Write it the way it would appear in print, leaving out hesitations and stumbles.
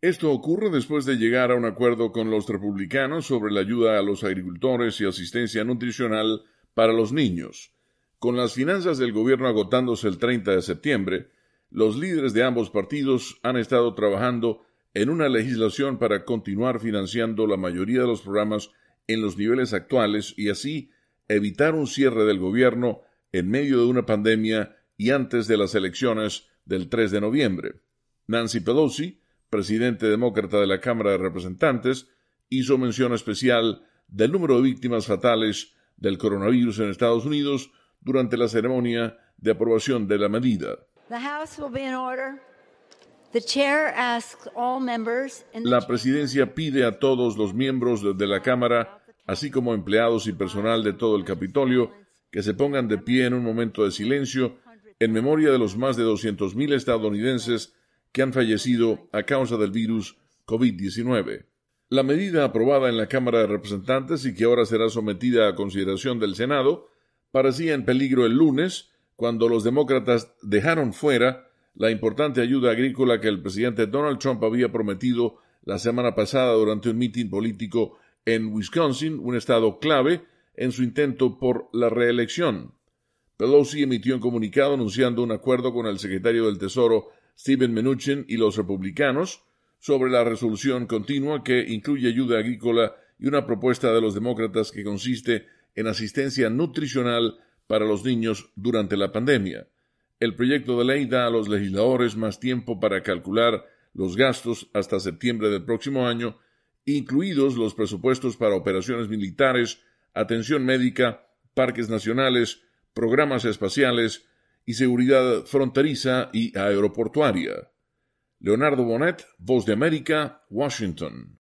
Esto ocurre después de llegar a un acuerdo con los republicanos sobre la ayuda a los agricultores y asistencia nutricional para los niños. Con las finanzas del gobierno agotándose el 30 de septiembre, los líderes de ambos partidos han estado trabajando en una legislación para continuar financiando la mayoría de los programas en los niveles actuales y así evitar un cierre del gobierno en medio de una pandemia y antes de las elecciones del 3 de noviembre. Nancy Pelosi, presidente demócrata de la Cámara de Representantes, hizo mención especial del número de víctimas fatales del coronavirus en Estados Unidos durante la ceremonia de aprobación de la medida. La presidencia pide a todos los miembros de la Cámara, así como empleados y personal de todo el Capitolio, que se pongan de pie en un momento de silencio en memoria de los más de 200,000 estadounidenses que han fallecido a causa del virus COVID-19. La medida aprobada en la Cámara de Representantes y que ahora será sometida a consideración del Senado parecía en peligro el lunes cuando los demócratas dejaron fuera la importante ayuda agrícola que el presidente Donald Trump había prometido la semana pasada durante un mitin político en Wisconsin, un estado clave en su intento por la reelección. Pelosi emitió un comunicado anunciando un acuerdo con el secretario del Tesoro Steven Mnuchin y los republicanos sobre la resolución continua que incluye ayuda agrícola y una propuesta de los demócratas que consiste en asistencia nutricional para los niños durante la pandemia. El proyecto de ley da a los legisladores más tiempo para calcular los gastos hasta septiembre del próximo año, incluidos los presupuestos para operaciones militares, atención médica, parques nacionales, programas espaciales y seguridad fronteriza y aeroportuaria. Leonardo Bonet, Voz de América, Washington.